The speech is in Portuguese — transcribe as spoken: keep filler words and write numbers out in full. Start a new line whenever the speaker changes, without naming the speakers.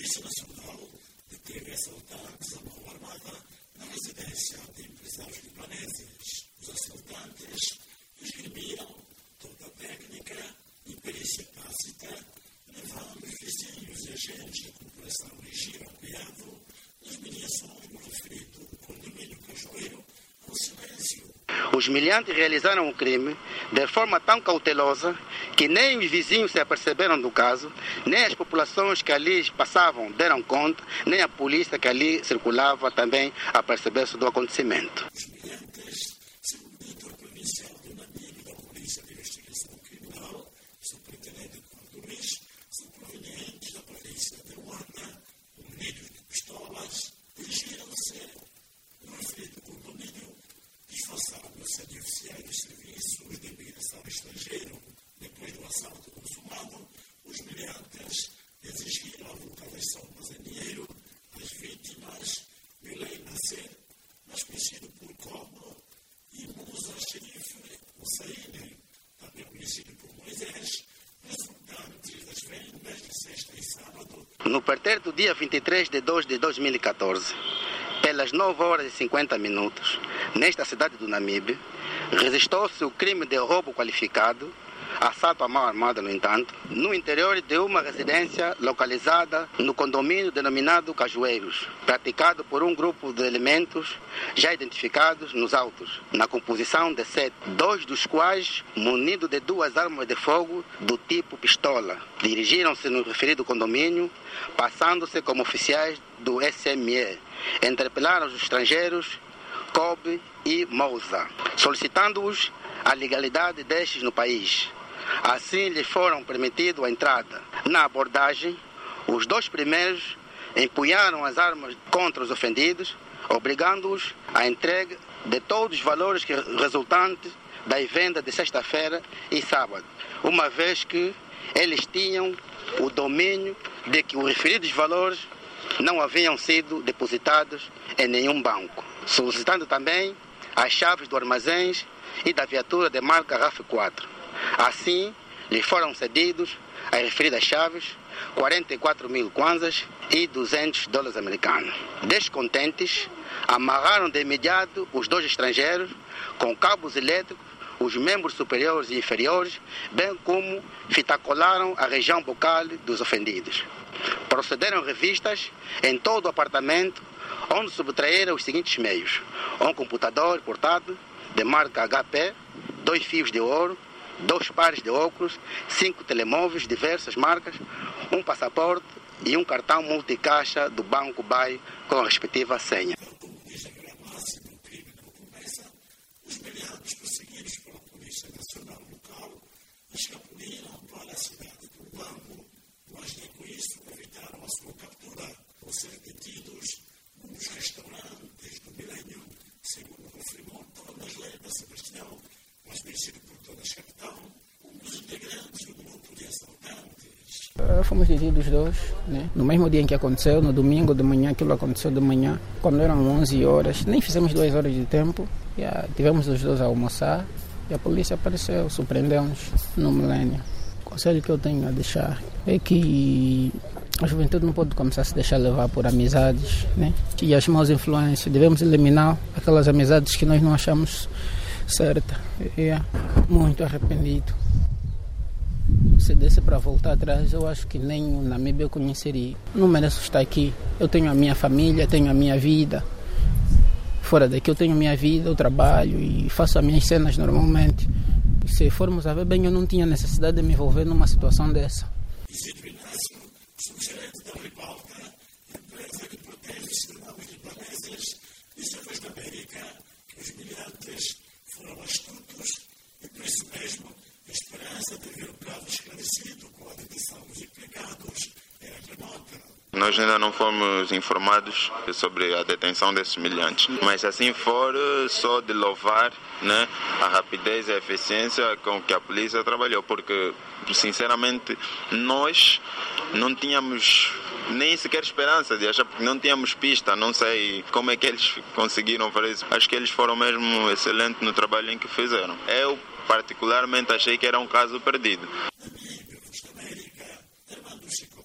Polícia Nacional deteve assaltantes à mão armada na residência de empresários libaneses. Os assaltantes esgrimiram toda a técnica e perícia tácita, levando os vizinhos e agentes da corporação Giro Apoiado nas mediações do referido condomínio Cajueiro ao silêncio.
Os miliantes realizaram o crime de forma tão cautelosa que nem os vizinhos se aperceberam do caso, nem as populações que ali passavam deram conta, nem a polícia que ali circulava também apercebeu-se do acontecimento.
Os miliantes, segundo o diretor provincial do Namibe da Polícia de Investigação Criminal, superintendente Eduardo Luiz, são provenientes da província de Luanda, munidos de pistolas, dirigiram-se no referido condomínio, disfarçados de oficiais dos serviços de imigração estrangeiro. Depois do assalto consumado, os miliantes exigiram a volta das somas em dinheiro às vítimas Milei Nasser, mais conhecido por Como, e Musa Xerife Hussein, também conhecido por Moisés, resultantes das vendas de sexta e sábado.
No partir do dia vinte e três de dois de dois mil e catorze, pelas nove horas e cinquenta minutos, nesta cidade do Namibe, registrou-se o crime de roubo qualificado, assalto à mão armada, no entanto, no interior de uma residência localizada no condomínio denominado Cajueiros, praticado por um grupo de elementos já identificados nos autos, na composição de sete, dois dos quais munidos de duas armas de fogo do tipo pistola. Dirigiram-se no referido condomínio, passando-se como oficiais do S M E. Interpelaram os estrangeiros Kobe e Moussa, solicitando-os a legalidade destes no país. Assim lhes foram permitido a entrada. Na abordagem, os dois primeiros empunharam as armas contra os ofendidos, obrigando-os à entrega de todos os valores que resultantes da venda de sexta-feira e sábado, uma vez que eles tinham o domínio de que os referidos valores não haviam sido depositados em nenhum banco, solicitando também as chaves do armazéns e da viatura de marca R A F quatro. Assim, lhes foram cedidos as referidas chaves, quarenta e quatro mil kwanzas e duzentos dólares americanos. Descontentes, amarraram de imediato os dois estrangeiros com cabos elétricos, os membros superiores e inferiores, bem como fitacolaram a região bucal dos ofendidos. Procederam revistas em todo o apartamento, onde subtraíram os seguintes meios: um computador portátil de marca H P, dois fios de ouro, dois pares de óculos, cinco telemóveis de diversas marcas, um passaporte e um cartão multicaixa do Banco B A I com a respectiva senha.
Como diz a regra máxima, o crime não começa. Os miliantes perseguidos pela Polícia Nacional local escapuliram para a cidade do Luango, mas nem com isso evitaram a sua captura, por serem detidos nos restaurantes do Milênio, segundo confirmou Dona Leda Sebastião, mais conhecido por todas capitão, um dos integrantes do grupo de assaltantes.
Uh, fomos detidos dois, né? No mesmo dia em que aconteceu, no domingo de manhã, aquilo aconteceu de manhã, quando eram onze horas, nem fizemos duas horas de tempo, yeah, tivemos os dois a almoçar e a polícia apareceu, surpreendeu-nos no Milênio. O conselho que eu tenho a deixar é que a juventude não pode começar a se deixar levar por amizades, né? E as más influências, devemos eliminar aquelas amizades que nós não achamos certa. É muito arrependido. Se desse para voltar atrás, eu acho que nem o Namibe eu conheceria. Não mereço estar aqui. Eu tenho a minha família, tenho a minha vida. Fora daqui eu tenho a minha vida, eu trabalho e faço as minhas cenas normalmente. E se formos a ver bem, eu não tinha necessidade de me envolver numa situação dessa.
Isidro Inácio, subgerente da Ribalta, empresa que protege os cidadãos libaneses, disse à Voz da América que os miliantes foram astutos e, por isso mesmo, a esperança de ver o caso esclarecido com a detenção dos implicados era remota.
Nós ainda não fomos informados sobre a detenção desses miliantes, mas se assim for, só de louvar, né, a rapidez e a eficiência com que a polícia trabalhou, porque, sinceramente, nós não tínhamos nem sequer esperança de achar, porque não tínhamos pista, não sei como é que eles conseguiram fazer isso. Acho que eles foram mesmo excelentes no trabalho em que fizeram. Eu, particularmente, achei que era um caso perdido.